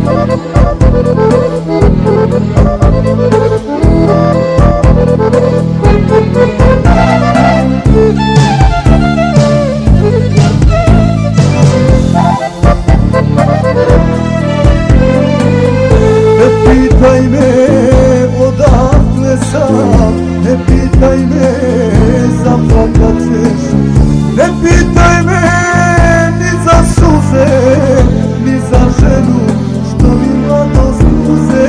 pitaj me odakle sam, ne pitaj me zaplakat ćeš. Ne pitaj me ni za suze, ni za ženu što mi mladost uze.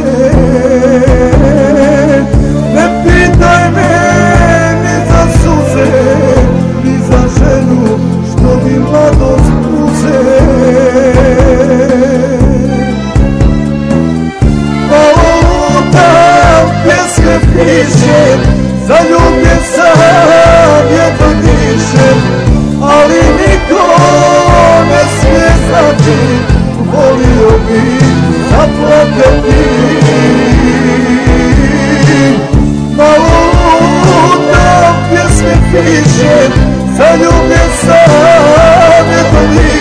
Ne pitaj me ni za suze, ni za ženu što mi mladost uze. Pišem, zaljubljen sam, jedva dišem, ali niko ne smije znati, volio bi zaplakati. Malo lutam, pjesme pišem, zaljubljen sam, jedva dišem,